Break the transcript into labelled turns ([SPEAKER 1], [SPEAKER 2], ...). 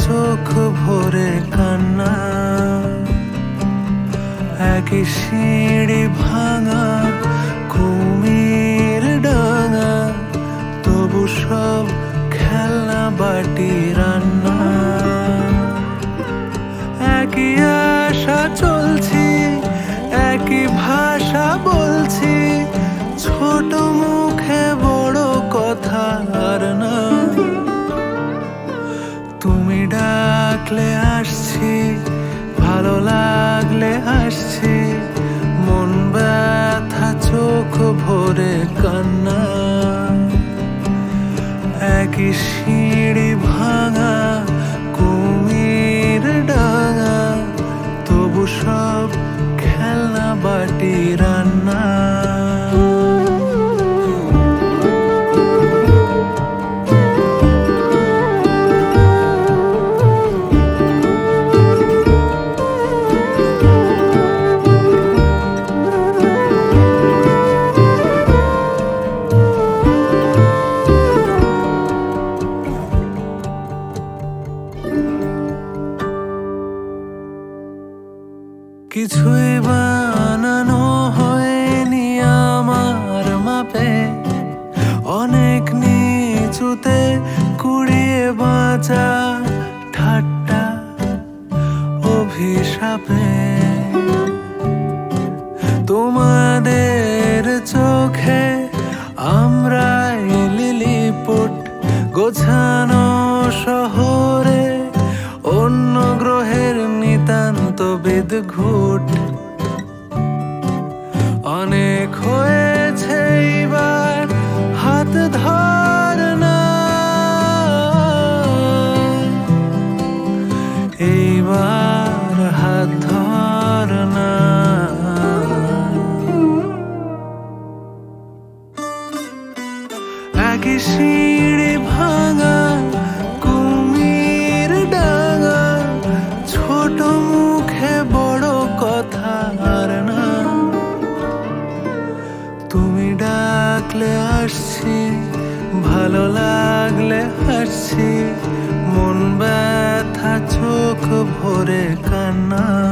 [SPEAKER 1] চোখ ভরে কান্না, একই সিঁড়ি ভাঙা কুমির ডাঙা, তবু সব খেলনা বাটি রান্না। একই আশা চলছি, একই ভাষা বলছি, ছোট মুখে বড় কথা আর না। তুমি ডাকলে আসছি, ভালো লাগলে হাসছি, মন ব্যথা চোখ ভরে কান্না। একই সিঁড়ি ভাঙা কুমির ডাঙা, তবু সব খেলনা বাটি রান্না। কিছুই বানানো হয়নি আমার মাপে, অনেক নিচুতে কুড়িয়ে বাঁচা ঠাট্টা অভিশাপে। তোমাদের চোখে আমরাই লিলিপুট, গোছানো শহরে অন্য গ্রহের নিতান্ত বিদঘুট। অনেক হয়েছে এইবার হাত ধর না, এইবার হাত ধর না। একই সিঁড়ি ভাঙা কুমির ডাঙা, ছোট মুখে বড় কথা আর না। তুমি ডাকলে আসছি, ভালো লাগলে হাসছি, মন ব্যথা চোখ ভরে কান্না।